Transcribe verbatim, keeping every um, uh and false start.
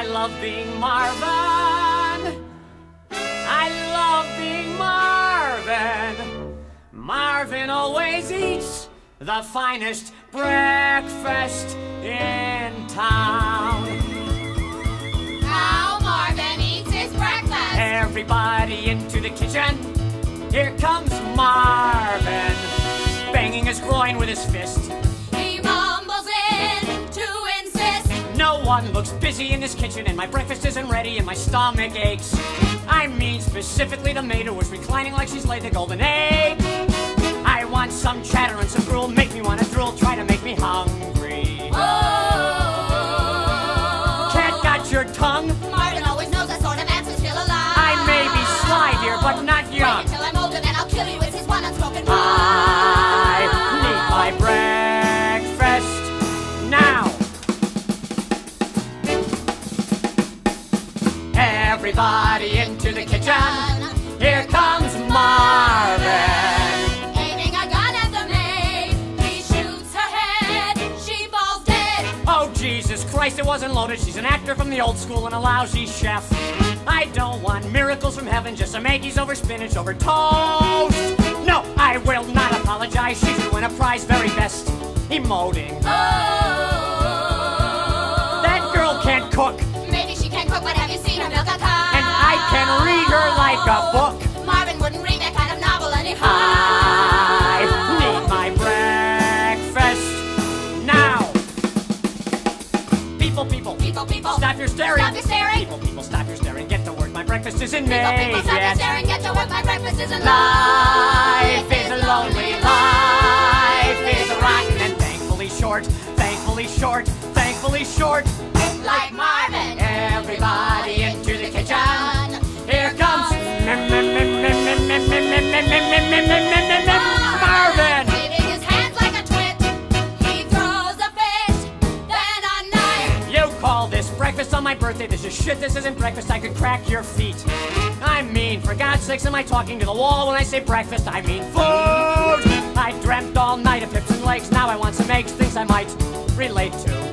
love being Marvin. I love being Marvin. Marvin always eats the finest breakfast in town. How Marvin eats his breakfast. Everybody into the kitchen. Here comes Marvin, banging his groin with his fist. He mumbles in to insist. No one looks busy in this kitchen, and my breakfast isn't ready, and my stomach aches. I mean specifically the maid who was reclining like she's laid the golden egg. I want some chatter and some gruel, make me want to drool, try to make me hungry. Oh! Cat got your tongue? Marvin always knows that sort of answer's still alive. I may be sly, dear, but not young. Wait until I'm older, then I'll kill you. It's his one unspoken rule. I need my breakfast now. Everybody into the kitchen. Here comes Marvin. Aiming a gun at the maid. He shoots her head. She falls dead. Oh, Jesus Christ, it wasn't loaded. She's an actor from the old school and a lousy chef. I don't want miracles from heaven, just some eggies over spinach over toast. No, I will not apologize. She should win a prize, very best emoting. Oh! That girl can't cook, Maybe she can cook, but have you seen her milk a cow? and I can read her like a book. Marvin wouldn't read that kind of novel anyhow. I need my breakfast now. People, people, People, people, stop your staring. Stop your staring. People, people, stop your staring. Get to work. My breakfast isn't People, made people, stop your yet. staring. Get to work. My breakfast isn't Life is a lonely life is a rotten and thankfully short, thankfully short, thankfully short. Like Marvin. Everybody into the kitchen. Here comes Marvin. Waving his hands like a twit. He throws a fit, then a knife. You call this breakfast on my birthday? This is shit. This isn't breakfast. I could crack your feet. I mean, for God's sakes, am I talking to the wall when I say breakfast? I mean food. I dreamt all night of hips and legs. Now I want some eggs. Things I might relate to.